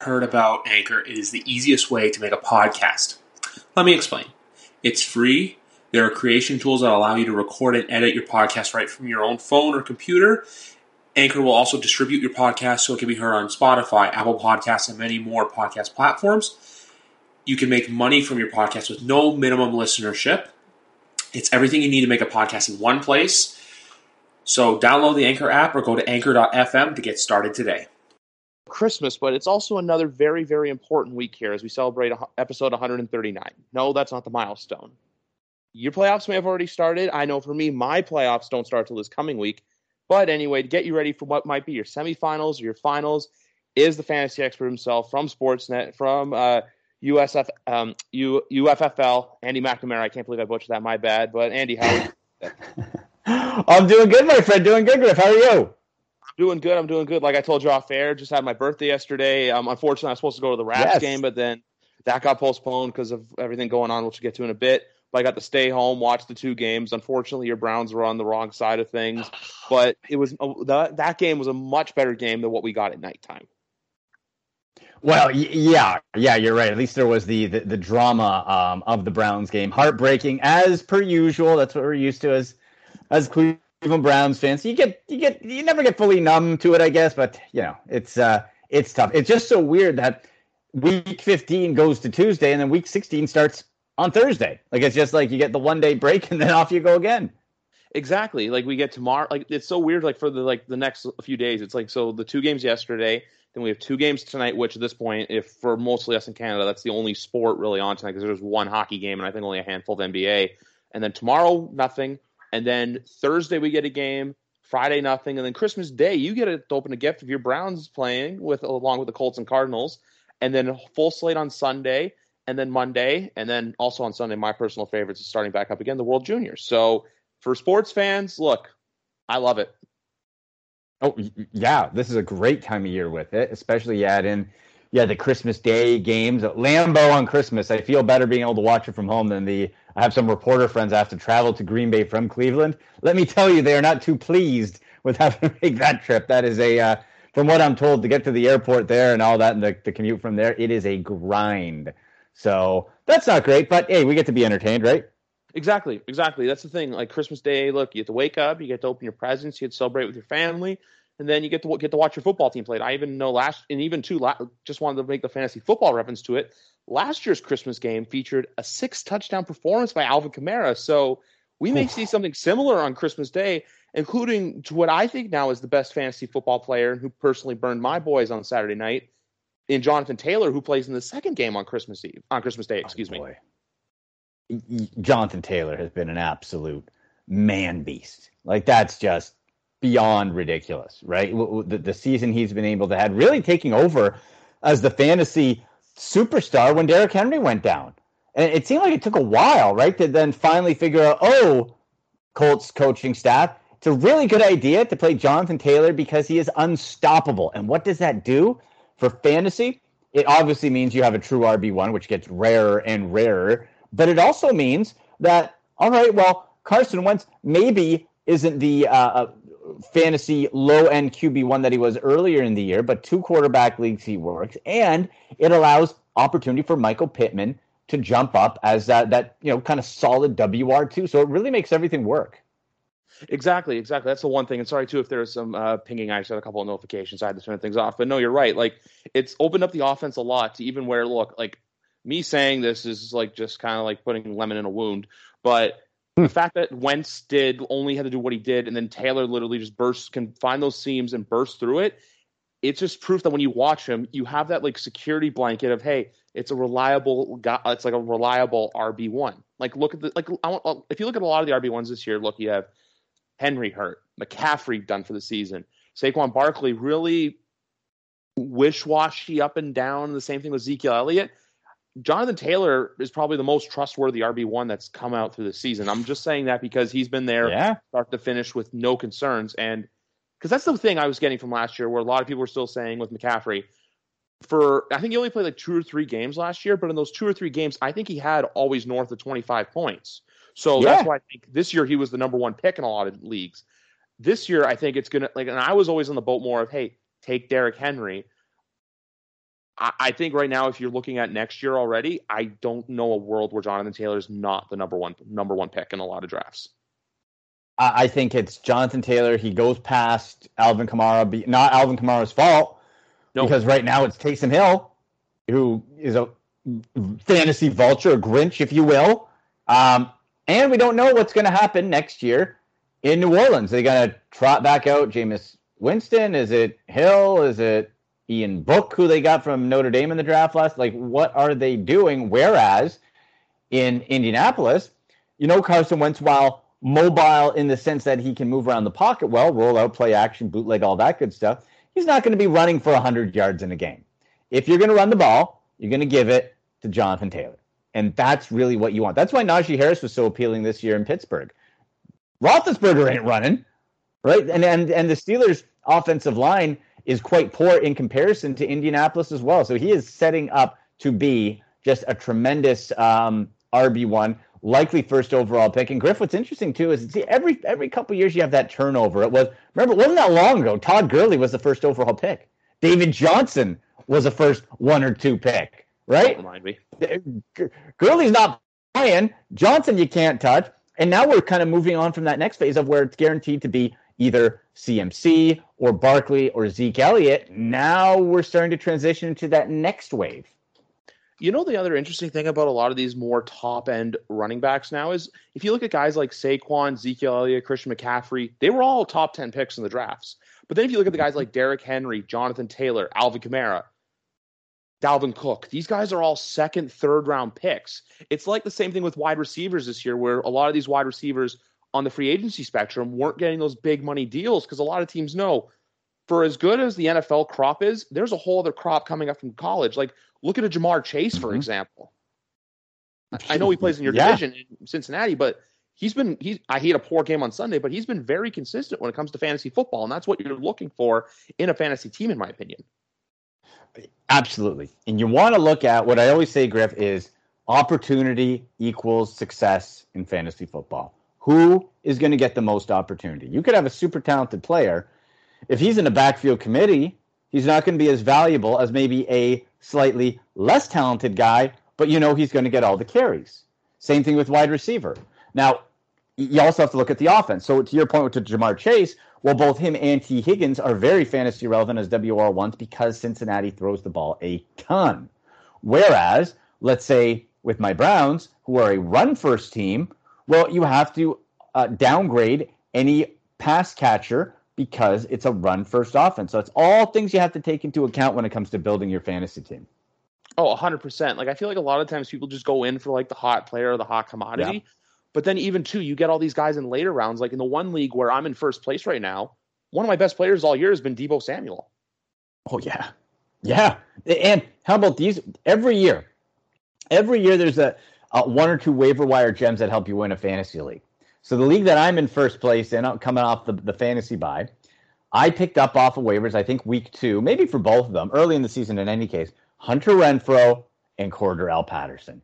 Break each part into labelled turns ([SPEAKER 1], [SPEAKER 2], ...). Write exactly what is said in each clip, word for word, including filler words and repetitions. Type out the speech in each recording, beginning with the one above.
[SPEAKER 1] heard about Anchor, it is the easiest way to make a podcast. Let me explain. It's free. There are creation tools that allow you to record and edit your podcast right from your own phone or computer. Anchor will also distribute your podcast so it can be heard on Spotify, Apple Podcasts, and many more podcast platforms. You can make money from your podcast with no minimum listenership. It's everything you need to make a podcast in one place. So download the Anchor app or go to anchor dot f m to get started today.
[SPEAKER 2] Christmas, but it's also another very, very important week here as we celebrate episode one hundred thirty-nine. No, that's not the milestone. Your playoffs may have already started. I know for me, my playoffs don't start till this coming week. But anyway, to get you ready for what might be your semifinals or your finals is the fantasy expert himself from Sportsnet, from uh, U S F, um, U, U F F L, Andy McNamara. I can't believe I butchered that. My bad. But Andy, how are you?
[SPEAKER 3] I'm doing good, my friend. Doing good, Griff. How are you?
[SPEAKER 2] Doing good. I'm doing good. Like I told you off air, just had my birthday yesterday. Um, unfortunately, I was supposed to go to the Raps
[SPEAKER 3] Yes.
[SPEAKER 2] game, but then that got postponed because of everything going on, which we'll get to in a bit. But I got to stay home, watch the two games. Unfortunately, your Browns were on the wrong side of things, but it was that that game was a much better game than what we got at nighttime.
[SPEAKER 3] Well, y- yeah, yeah, you're right. At least there was the the, the drama um, of the Browns game. Heartbreaking, as per usual. That's what we're used to as as Cleveland Browns fans. You get you get you never get fully numb to it, I guess. But you know, it's uh, it's tough. It's just so weird that week fifteen goes to Tuesday and then week sixteen starts on Thursday. Like, it's just like you get the one day break and then off you go again.
[SPEAKER 2] Exactly. Like we get tomorrow. Like it's so weird. Like for the like the next few days, it's like so the two games yesterday. Then we have two games tonight, which at this point, if for mostly us in Canada, that's the only sport really on tonight because there's one hockey game and I think only a handful of N B A. And then tomorrow, nothing. And then Thursday we get a game. Friday, nothing. And then Christmas Day, you get to open a gift if your Browns playing with along with the Colts and Cardinals. And then a full slate on Sunday. And then Monday, and then also on Sunday, my personal favorites is starting back up again, the World Juniors. So for sports fans, look, I love it.
[SPEAKER 3] Oh, yeah, this is a great time of year with it, especially you add in yeah, the Christmas Day games. Lambeau on Christmas, I feel better being able to watch it from home than the – I have some reporter friends I have to travel to Green Bay from Cleveland. Let me tell you, they are not too pleased with having to make that trip. That is a uh, – from what I'm told, to get to the airport there and all that and the, the commute from there, it is a grind. So that's not great, but hey, we get to be entertained, right?
[SPEAKER 2] Exactly, exactly. That's the thing. Like Christmas Day, look, you get to wake up, you get to open your presents, you get to celebrate with your family, and then you get to get to watch your football team play. I even know last, and even too, just wanted to make the fantasy football reference to it. Last year's Christmas game featured a six touchdown performance by Alvin Kamara. So we may see something similar on Christmas Day, including to what I think now is the best fantasy football player who personally burned my boys on Saturday night, in Jonathan Taylor, who plays in the second game on Christmas Eve, on Christmas Day, excuse
[SPEAKER 3] oh,
[SPEAKER 2] me.
[SPEAKER 3] Jonathan Taylor has been an absolute man beast. Like, that's just beyond ridiculous, right? The, the season he's been able to have, really taking over as the fantasy superstar when Derrick Henry went down. And it seemed like it took a while, right, to then finally figure out, oh, Colts coaching staff, it's a really good idea to play Jonathan Taylor because he is unstoppable. And what does that do? For fantasy, it obviously means you have a true R B one, which gets rarer and rarer. But it also means that, all right, well, Carson Wentz maybe isn't the uh, fantasy low-end Q B one that he was earlier in the year, but two quarterback leagues he works. And it allows opportunity for Michael Pittman to jump up as that, that you know, kind of solid W R two. So it really makes everything work.
[SPEAKER 2] Exactly, exactly. That's the one thing. And sorry, too, if there's some uh, pinging. I just had a couple of notifications. I had to turn things off. But no, you're right. Like, it's opened up the offense a lot to even where, look, like, me saying this is, like, just kind of like putting lemon in a wound. But the fact that Wentz did only had to do what he did, and then Taylor literally just bursts, can find those seams and burst through it, it's just proof that when you watch him, you have that, like, security blanket of, hey, it's a reliable guy. It's like a reliable R B one. Like, look at the, like, I want, if you look at a lot of the R B ones this year, look, you have Henry hurt, McCaffrey done for the season, Saquon Barkley really wish-washy up and down. The same thing with Ezekiel Elliott. Jonathan Taylor is probably the most trustworthy R B one that's come out through the season. I'm just saying that because he's been there
[SPEAKER 3] yeah.
[SPEAKER 2] start to finish with no concerns. And because that's the thing I was getting from last year where a lot of people were still saying with McCaffrey, for I think he only played like two or three games last year, but in those two or three games, I think he had always north of twenty-five points. So yeah. That's why I think this year he was the number one pick in a lot of leagues. This year, I think it's going to, like, and I was always on the boat more of, hey, take Derrick Henry. I, I think right now, if you're looking at next year already, I don't know a world where Jonathan Taylor is not the number one number one pick in a lot of drafts.
[SPEAKER 3] I think it's Jonathan Taylor. He goes past Alvin Kamara. Not Alvin Kamara's fault, no. Because right now it's Taysom Hill, who is a fantasy vulture, a Grinch, if you will. Um, and we don't know what's going to happen next year in New Orleans. Are they going to trot back out Jameis Winston? Is it Hill? Is it Ian Book, who they got from Notre Dame in the draft last? Like, what are they doing? Whereas in Indianapolis, you know, Carson Wentz, while mobile in the sense that he can move around the pocket well, roll out, play action, bootleg, all that good stuff, he's not going to be running for one hundred yards in a game. If you're going to run the ball, you're going to give it to Jonathan Taylor. And that's really what you want. That's why Najee Harris was so appealing this year in Pittsburgh. Roethlisberger ain't running, right? And, and, and the Steelers' offensive line is quite poor in comparison to Indianapolis as well. So he is setting up to be just a tremendous um, R B one. Likely first overall pick. And Griff, what's interesting too is see every every couple of years you have that turnover. It was remember it wasn't that long ago. Todd Gurley was the first overall pick. David Johnson was a first one or two pick. Right?
[SPEAKER 2] Don't remind me.
[SPEAKER 3] Gurley's not playing. Johnson you can't touch. And now we're kind of moving on from that next phase of where it's guaranteed to be either C M C or Barkley or Zeke Elliott. Now we're starting to transition into that next wave.
[SPEAKER 2] You know, the other interesting thing about a lot of these more top-end running backs now is if you look at guys like Saquon, Ezekiel Elliott, Christian McCaffrey, they were all top ten picks in the drafts. But then if you look at the guys like Derrick Henry, Jonathan Taylor, Alvin Kamara, Dalvin Cook, these guys are all second, third-round picks. It's like the same thing with wide receivers this year where a lot of these wide receivers on the free agency spectrum weren't getting those big money deals because a lot of teams know for as good as the N F L crop is, there's a whole other crop coming up from college. Like, look at a Jamar Chase, for mm-hmm. example. I know he plays in your yeah. division in Cincinnati, but he's been he's I he had a poor game on Sunday, but he's been very consistent when it comes to fantasy football, and that's what you're looking for in a fantasy team, in my opinion.
[SPEAKER 3] Absolutely. And you want to look at what I always say, Griff, is opportunity equals success in fantasy football. Who is going to get the most opportunity? You could have a super talented player. If he's in a backfield committee, he's not going to be as valuable as maybe a slightly less talented guy, but you know he's going to get all the carries. Same thing with wide receiver. Now, you also have to look at the offense. So to your point with Jamar Chase, well, both him and T. Higgins are very fantasy relevant as W R ones because Cincinnati throws the ball a ton. Whereas, let's say with my Browns, who are a run-first team, well, you have to uh, downgrade any pass catcher because it's a run-first offense. So it's all things you have to take into account when it comes to building your fantasy team.
[SPEAKER 2] Oh, one hundred percent. Like, I feel like a lot of times people just go in for, like, the hot player or the hot commodity. Yeah. But then even, too, you get all these guys in later rounds. Like, in the one league where I'm in first place right now, one of my best players all year has been Deebo Samuel.
[SPEAKER 3] Oh, yeah. Yeah. And how about these? Every year, every year there's a, a one or two waiver wire gems that help you win a fantasy league. So the league that I'm in first place in, coming off the, the fantasy bye, I picked up off of waivers, I think week two, maybe for both of them, early in the season in any case, Hunter Renfrow and Cordarrelle Patterson.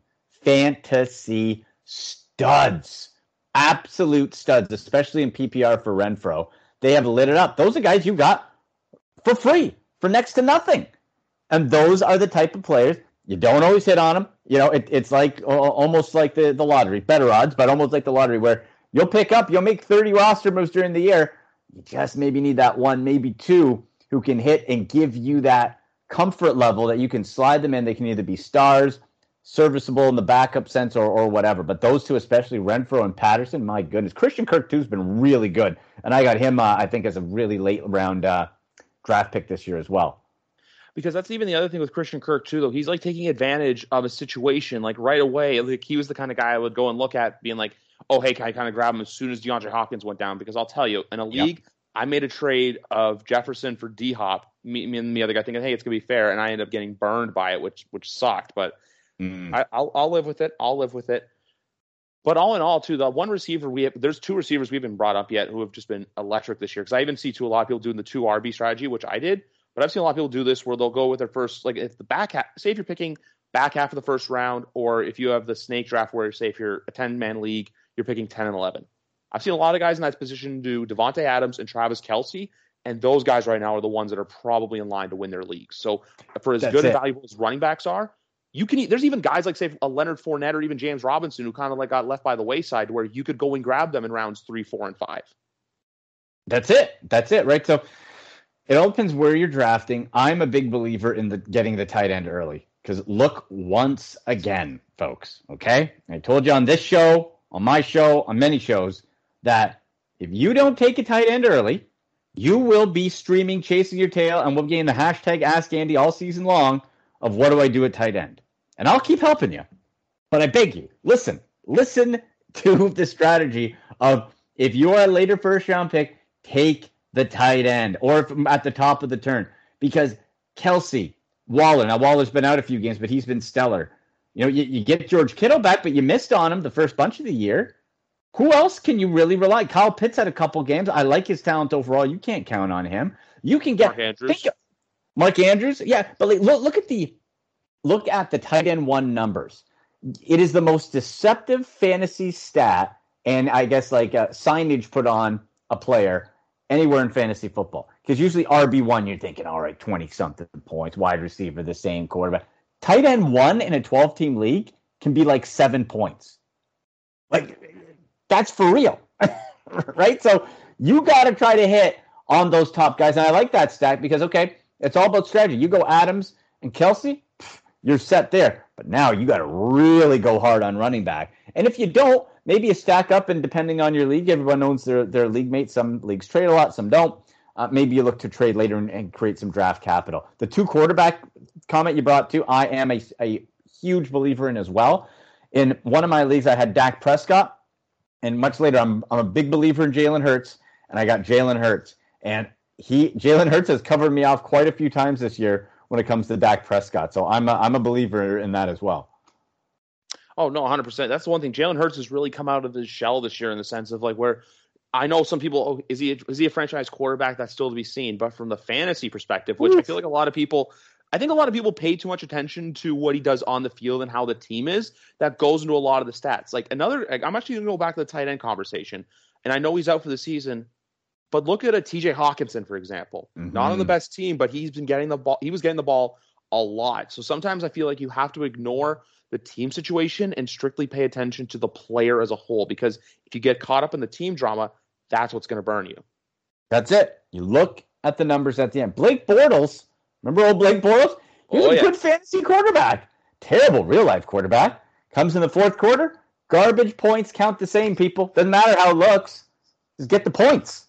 [SPEAKER 3] Fantasy studs. Absolute studs, especially in P P R for Renfrow. They have lit it up. Those are guys you got for free, for next to nothing. And those are the type of players, you don't always hit on them. You know, it, it's like almost like the, the lottery. Better odds, but almost like the lottery where you'll pick up, you'll make thirty roster moves during the year. You just maybe need that one, maybe two who can hit and give you that comfort level that you can slide them in. They can either be stars, serviceable in the backup sense, or or whatever. But those two, especially Renfrow and Patterson, my goodness. Christian Kirk, too, has been really good. And I got him, uh, I think, as a really late round uh, draft pick this year as well.
[SPEAKER 2] Because that's even the other thing with Christian Kirk, too, though. He's, like, taking advantage of a situation, like, right away. Like, he was the kind of guy I would go and look at being like, oh, hey, can I kind of grab him as soon as DeAndre Hopkins went down? Because I'll tell you, in a league, yep. I made a trade of Jefferson for D-Hop, me, me and the other guy thinking, hey, it's going to be fair, and I ended up getting burned by it, which which sucked. But mm. I, I'll, I'll live with it. I'll live with it. But all in all, too, the one receiver we have, there's two receivers we haven't brought up yet who have just been electric this year. Because I even see, too, a lot of people doing the two R B strategy, which I did. But I've seen a lot of people do this where they'll go with their first, like if the back half, say if you're picking back half of the first round, or if you have the snake draft where, say, if you're a ten-man league, you're picking ten and eleven. I've seen a lot of guys in that position do Devontae Adams and Travis Kelce And those guys right now are the ones that are probably in line to win their leagues. So for as
[SPEAKER 3] That's
[SPEAKER 2] good
[SPEAKER 3] it.
[SPEAKER 2] and valuable as running backs are, you can. There's even guys like, say, a Leonard Fournette or even James Robinson who kind of like got left by the wayside where you could go and grab them in rounds three, four, and five.
[SPEAKER 3] That's it. That's it, right? So it all depends where you're drafting. I'm a big believer in the getting the tight end early because look once again, folks, okay? I told you on this show, on my show, on many shows, that if you don't take a tight end early, you will be streaming, chasing your tail, and we'll gain the hashtag Ask Andy all season long of what do I do at tight end. And I'll keep helping you. But I beg you, listen. Listen to the strategy of if you are a later first round pick, take the tight end or if at the top of the turn. Because Kelsey, Waller, now Waller's been out a few games, but he's been stellar. You know, you, you get George Kittle back, but you missed on him the first bunch of the year. Who else can you really rely? Kyle Pitts had a couple games. I like his talent overall. You can't count on him. You can get
[SPEAKER 2] Mark Andrews.
[SPEAKER 3] Think, Mark Andrews, yeah, but like, look, look at the look at the tight end one numbers. It is the most deceptive fantasy stat, and I guess like uh, signage put on a player anywhere in fantasy football. Because usually R B one, you're thinking, all right, twenty something points, wide receiver, the same quarterback. Tight end one in a twelve team league can be like seven points. Like that's for real, right? So you got to try to hit on those top guys. And I like that stat because, okay, it's all about strategy. You go Adams and Kelsey, you're set there. But now you got to really go hard on running back. And if you don't, maybe you stack up, and depending on your league, everyone owns their, their league mates. Some leagues trade a lot, some don't. Uh, maybe you look to trade later and, and create some draft capital. The two quarterback comment you brought to, I am a, a huge believer in as well. In one of my leagues, I had Dak Prescott. And much later, I'm I'm a big believer in Jalen Hurts, and I got Jalen Hurts. And he Jalen Hurts has covered me off quite a few times this year when it comes to Dak Prescott. So I'm a, I'm a believer in that as well.
[SPEAKER 2] Oh, no, one hundred percent. That's the one thing. Jalen Hurts has really come out of his shell this year in the sense of like where I know some people, oh, is he a, is he a franchise quarterback? That's still to be seen. But from the fantasy perspective, which Oof. I feel like a lot of people – I think a lot of people pay too much attention to what he does on the field and how the team is. That goes into a lot of the stats. Like another, like I'm actually going to go back to the tight end conversation, and I know he's out for the season, but look at a T J Hawkinson, for example. Mm-hmm. Not on the best team, but he's been getting the ball. He was getting the ball a lot. So sometimes I feel like you have to ignore the team situation and strictly pay attention to the player as a whole, because if you get caught up in the team drama, that's what's going to burn you.
[SPEAKER 3] That's it. You look at the numbers at the end. Blake Bortles. Remember old Blake Bortles? He was oh, a yeah. good fantasy quarterback. Terrible real-life quarterback. Comes in the fourth quarter. Garbage points count the same, people. Doesn't matter how it looks. Just get the points.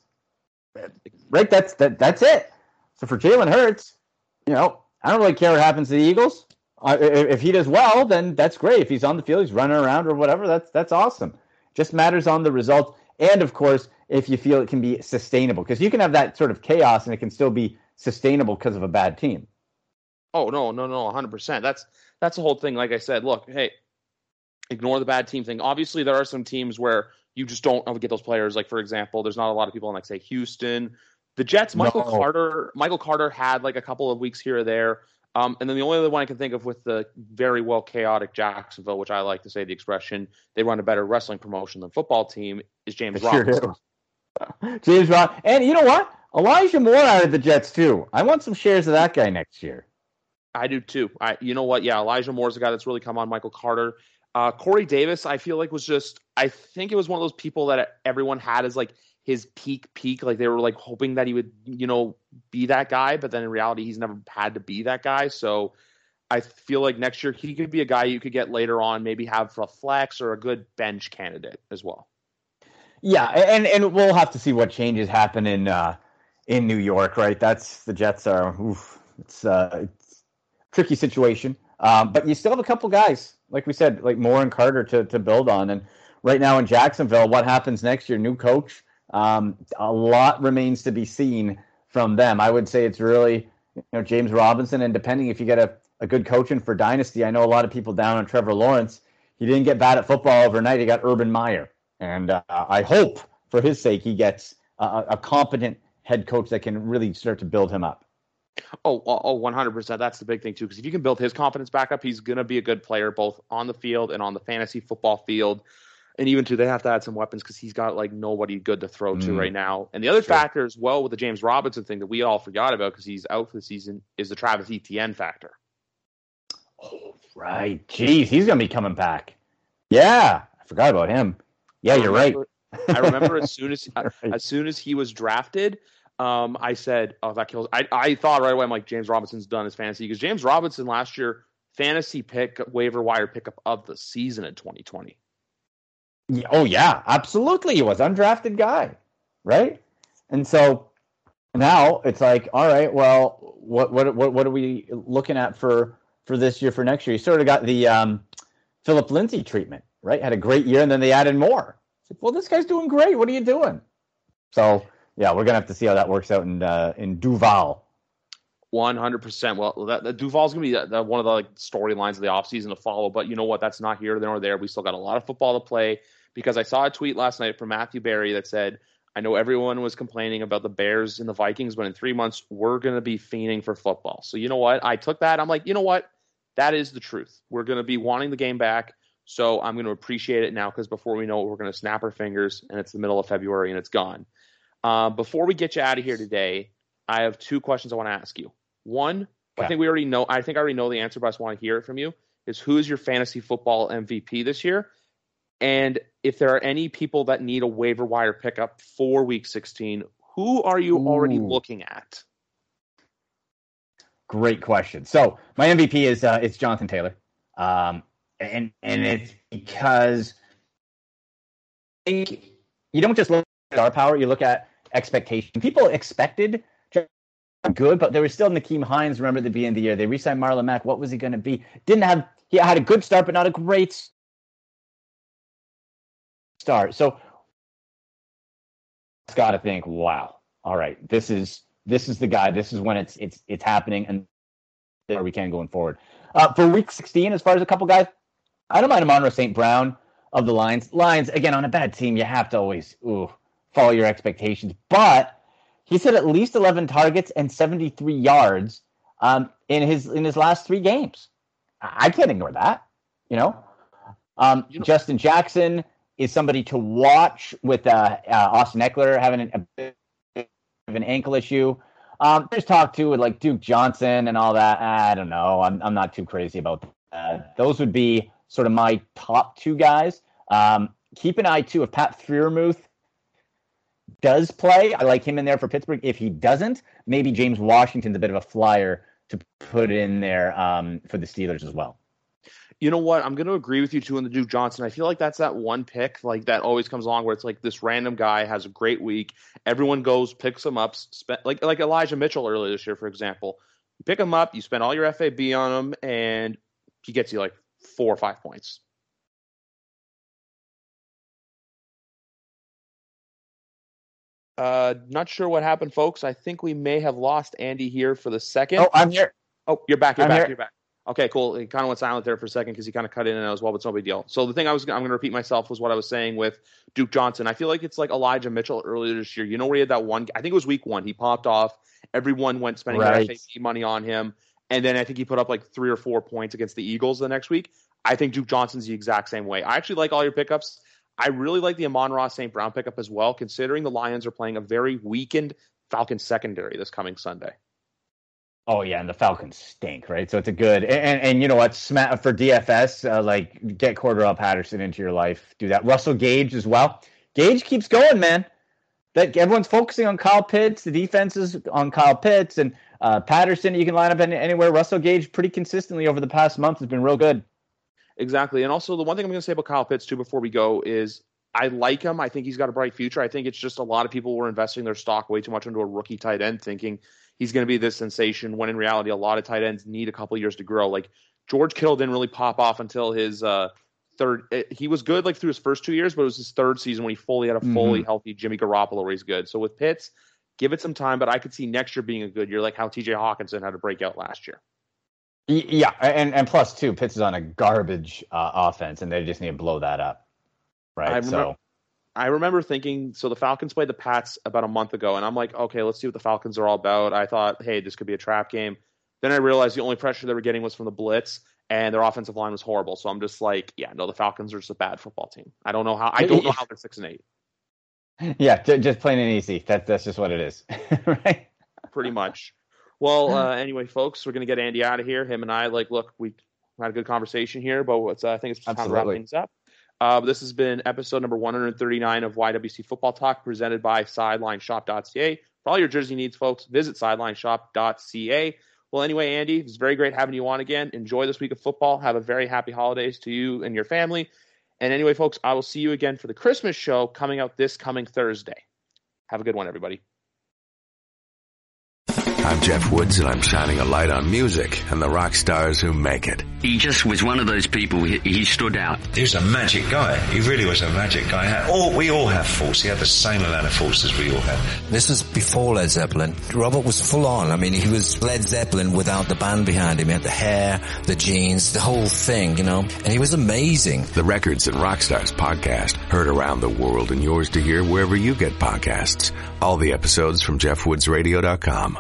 [SPEAKER 3] Right? That's that. That's it. So for Jalen Hurts, you know, I don't really care what happens to the Eagles. Uh, if he does well, then that's great. If he's on the field, he's running around or whatever, that's that's awesome. Just matters on the results. And, of course, if you feel it can be sustainable. Because you can have that sort of chaos and it can still be sustainable because of a bad team.
[SPEAKER 2] Oh, no, no, no, one hundred percent. That's that's the whole thing. Like I said, look, hey, ignore the bad team thing. Obviously, there are some teams where you just don't get those players. Like, for example, there's not a lot of people in, like, say, Houston. The Jets, Michael no. Carter Michael Carter had, like, a couple of weeks here or there. Um, and then the only other one I can think of with the very well chaotic Jacksonville, which I like to say the expression, they run a better wrestling promotion than football team, is James they Robinson.
[SPEAKER 3] Sure James Robinson. And you know what? Elijah Moore out of the Jets, too. I want some shares of that guy next year.
[SPEAKER 2] I do, too. I, you know what? Yeah, Elijah Moore's a guy that's really come on. Michael Carter. Uh, Corey Davis, I feel like, was just – I think it was one of those people that everyone had as, like, his peak peak. Like, they were, like, hoping that he would, you know, be that guy. But then in reality, he's never had to be that guy. So I feel like next year he could be a guy you could get later on, maybe have a flex or a good bench candidate as well.
[SPEAKER 3] Yeah, and, and we'll have to see what changes happen in uh, in New York, right? That's the Jets are oof, it's, uh, it's a tricky situation. Um, but you still have a couple guys, like we said, like Moore and Carter to, to build on. And right now in Jacksonville, what happens next year? New coach. Um, a lot remains to be seen from them. I would say it's really, you know, James Robinson, and depending if you get a, a good coaching for Dynasty, I know a lot of people down on Trevor Lawrence. He didn't get bad at football overnight. He got Urban Meyer. And uh, I hope, for his sake, he gets a, a competent head coach that can really start to build him up.
[SPEAKER 2] Oh, oh, one hundred percent. That's the big thing, too, because if you can build his confidence back up, he's going to be a good player both on the field and on the fantasy football field. And even too, they have to add some weapons because he's got like nobody good to throw to
[SPEAKER 3] Mm.
[SPEAKER 2] right now. And the other
[SPEAKER 3] Sure.
[SPEAKER 2] factor as well with the James Robinson thing that we all forgot about because he's out for the season is the Travis Etienne factor.
[SPEAKER 3] Oh, right. Jeez, he's going to be coming back. Yeah, I forgot about him. Yeah,
[SPEAKER 2] I
[SPEAKER 3] you're right.
[SPEAKER 2] remember- I remember as soon as as soon as he was drafted, um, I said, "Oh, that kills." I I thought right away, I'm like, James Robinson's done his fantasy because James Robinson last year fantasy pick waiver wire pickup of the season in twenty twenty.
[SPEAKER 3] Yeah, oh, yeah, absolutely. He was undrafted guy, right? And so now it's like, all right, well, what what what what are we looking at for for this year, for next year? You sort of got the um, Philip Lindsay treatment, right? Had a great year, and then they added more. It's like, well, this guy's doing great. What are you doing? So yeah, we're gonna have to see how that works out in uh, in Duval.
[SPEAKER 2] One hundred percent. Well, that, that Duval's gonna be the, the, one of the like storylines of the offseason to follow. But you know what? That's not here nor there. We still got a lot of football to play because I saw a tweet last night from Matthew Berry that said, "I know everyone was complaining about the Bears and the Vikings, but in three months we're gonna be fiending for football." So you know what? I took that. I'm like, you know what? That is the truth. We're gonna be wanting the game back. So I'm going to appreciate it now because before we know it, we're going to snap our fingers and it's the middle of February and it's gone. Uh, before we get you out of here today, I have two questions I want to ask you. One,
[SPEAKER 3] Okay.
[SPEAKER 2] I think we already know. I think I already know the answer, but I just want to hear it from you. Is who is your fantasy football M V P this year? And if there are any people that need a waiver wire pickup for Week sixteen, who are you already
[SPEAKER 3] Ooh.
[SPEAKER 2] looking at?
[SPEAKER 3] Great question. So my M V P is uh, it's Jonathan Taylor, um, and and it's because I think you don't just look at star power; you look at expectation. People expected good, but there was still Nakeem Hines. Remember at the beginning of the year, they re-signed Marlon Mack. What was he going to be? Didn't have he had a good start, but not a great start. So it's got to think, wow, all right, this is this is the guy. This is when it's it's it's happening, and there we can going forward. Uh, for Week sixteen, as far as a couple guys, I don't mind Amon-Ra Saint Brown of the Lions. Lions again on a bad team, you have to always ooh, follow your expectations, but he's hit at least eleven targets and seventy-three yards um, in his in his last three games. I can't ignore that. You know, um,
[SPEAKER 2] You know-
[SPEAKER 3] Justin Jackson is somebody to watch with uh, uh, Austin Eckler having an, a bit of an ankle issue. Um, there's talk too with like Duke Johnson and all that. I don't know. I'm I'm not too crazy about that. Those would be sort of my top two guys. Um, keep an eye too if Pat Freiermuth does play. I like him in there for Pittsburgh. If he doesn't, maybe James Washington's a bit of a flyer to put in there um, for the Steelers as well.
[SPEAKER 2] You know what? I'm going to agree with you too on the Duke Johnson. I feel like that's that one pick like that always comes along where it's like this random guy has a great week. Everyone goes, picks him up, spend, like like Elijah Mitchell earlier this year, for example. You pick him up, you spend all your F A B on him, and he gets you like four or five points. Uh, not sure what happened, folks. I think we may have lost Andy here for the second.
[SPEAKER 3] Oh, I'm here.
[SPEAKER 2] Oh, you're back. You're
[SPEAKER 3] I'm
[SPEAKER 2] back.
[SPEAKER 3] here.
[SPEAKER 2] You're back. Okay, cool. He kind of went silent there for a second because he kind of cut in and out as well, but it's no big deal. So the thing I was, I'm going to repeat myself was what I was saying with Duke Johnson. I feel like it's like Elijah Mitchell earlier this year. You know where he had that one, I think it was week one. He popped off. Everyone went spending
[SPEAKER 3] Right.
[SPEAKER 2] their F A B money on him. And then I think he put up like three or four points against the Eagles the next week. I think Duke Johnson's the exact same way. I actually like all your pickups. I really like the Amon-Ra Saint Brown pickup as well, considering the Lions are playing a very weakened Falcons secondary this coming Sunday.
[SPEAKER 3] Oh yeah, and the Falcons stink, right? So it's a good and and, and you know what? Sma- for D F S, uh, like get Cordell Patterson into your life. Do that. Russell Gage as well. Gage keeps going, man. That everyone's focusing on Kyle Pitts. The defense is on Kyle Pitts and uh, Patterson. You can line up any, anywhere. Russell Gage pretty consistently over the past month has been real good.
[SPEAKER 2] Exactly. And also the one thing I'm going to say about Kyle Pitts too before we go is I like him. I think he's got a bright future. I think it's just a lot of people were investing their stock way too much into a rookie tight end thinking he's going to be this sensation when in reality a lot of tight ends need a couple years to grow. Like George Kittle didn't really pop off until his uh, third. He was good like through his first two years, but it was his third season when he fully had a fully
[SPEAKER 3] Mm-hmm.
[SPEAKER 2] healthy Jimmy Garoppolo where he's good. So with Pitts, give it some time, but I could see next year being a good year like how T J Hawkinson had to break out last year.
[SPEAKER 3] Y- Yeah, and and plus too, Pitts is on a garbage uh, offense, and they just need to blow that up, right?
[SPEAKER 2] I remember,
[SPEAKER 3] so
[SPEAKER 2] I remember thinking, so the Falcons played the Pats about a month ago, and I'm like, okay, let's see what the Falcons are all about. I thought, hey, this could be a trap game. Then I realized the only pressure they were getting was from the blitz, and their offensive line was horrible. So I'm just like, yeah, no, the Falcons are just a bad football team. I don't know how. I don't know how they're six and eight.
[SPEAKER 3] Yeah, just plain and easy. That's that's just what it is, right?
[SPEAKER 2] Pretty much. Well, uh, anyway, folks, we're gonna get Andy out of here. Him and I, like, look, we had a good conversation here, but what's uh, I think it's time to wrap things up. Uh, this has been episode number one thirty-nine of Y W C Football Talk, presented by sideline shop dot c a. For all your jersey needs, folks, visit sideline shop dot c a. Well, anyway, Andy, it was very great having you on again. Enjoy this week of football. Have a very happy holidays to you and your family. And anyway, folks, I will see you again for the Christmas show coming out this coming Thursday. Have a good one, everybody.
[SPEAKER 4] I'm Jeff Woods, and I'm shining a light on music and the rock stars who make it.
[SPEAKER 5] He just was one of those people. He, he stood out.
[SPEAKER 6] He was a magic guy. He really was a magic guy. Had, all, we all have faults. He had the same amount of faults as we all had.
[SPEAKER 7] This was before Led Zeppelin. Robert was full on. I mean, he was Led Zeppelin without the band behind him. He had the hair, the jeans, the whole thing, you know. And he was amazing.
[SPEAKER 4] The Records and Rockstars podcast, heard around the world and yours to hear wherever you get podcasts. All the episodes from jeff woods radio dot com.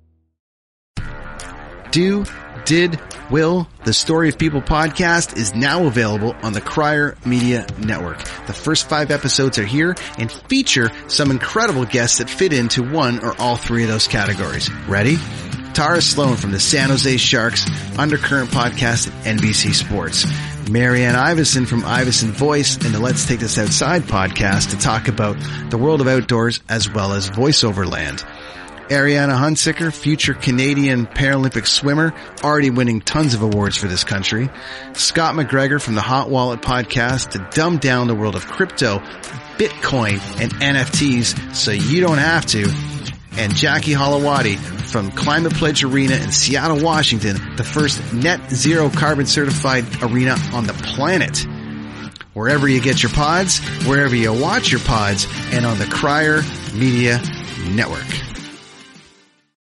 [SPEAKER 8] Do, Did, Will, the Story of People podcast is now available on the Crier Media Network. The first five episodes are here and feature some incredible guests that fit into one or all three of those categories. Ready? Tara Sloan from the San Jose Sharks Undercurrent podcast at N B C Sports. Marianne Iveson from Iveson Voice and the Let's Take This Outside podcast to talk about the world of outdoors as well as voiceover land. Ariana Hunsicker, future Canadian Paralympic swimmer, already winning tons of awards for this country. Scott McGregor from the Hot Wallet podcast to dumb down the world of crypto, Bitcoin, and N F Ts so you don't have to. And Jackie Holowati from Climate Pledge Arena in Seattle, Washington, the first net zero carbon certified arena on the planet. Wherever you get your pods, wherever you watch your pods, and on the Crier Media Network.